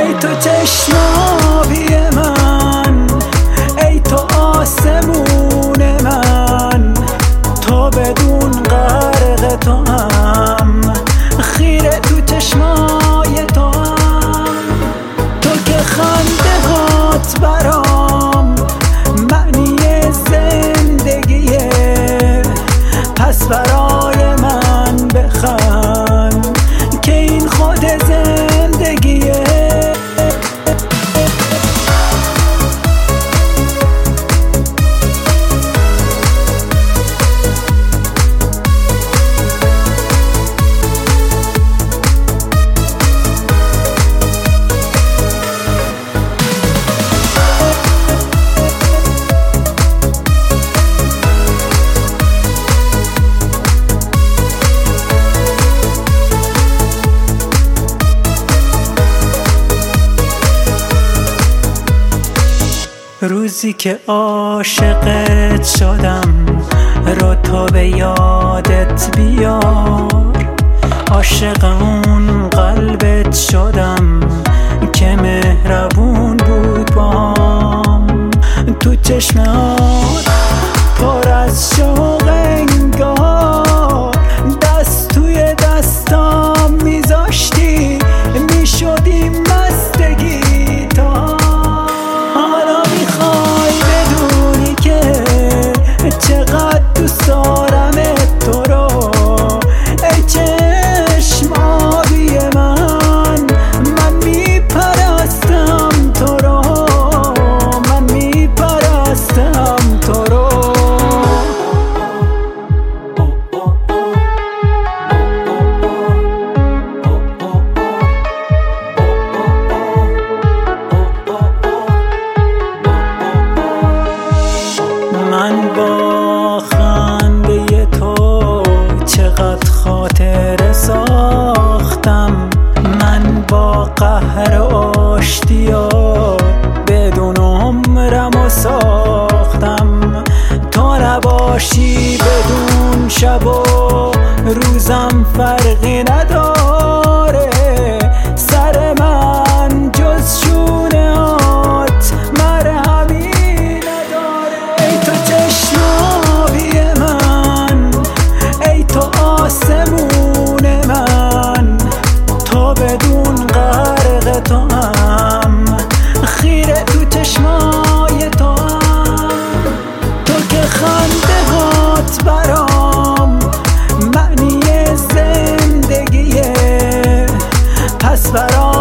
ای تو چشمابی من، ای تو آسمون من، تو بدون غرق تو هم، خیره تو چشمای تو هم. تو که خنده هات برام معنی زندگیه، پس برای من بخند که این خود زندگیه. روزی که عاشقت شدم رو تو به یادت بیار، عاشق اون قلبت شدم که مهربون بود بام. تو چشمات پر از شوق انگار، دست توی دستام میذاشتی میشدی مستگی تا. چقدر دوست دارمت تو رو، ای چشم آبی من، من میپرستم تو رو، من میپرستم تو رو. من با خنده تو چقدر خاطره ساختم، من با قهر آشتیات بدون عمرمو ساختم. تو نباشی بدون شب و روزم فرقی نداره، سر من جز شونهات مرهمی نداره. ای تو چشمابی من، ای تو آسمون من، تو بدون غرق تو هم، خیره تو چشمای تو هم. تو که خنده هات برام معنی زندگیه، پس برام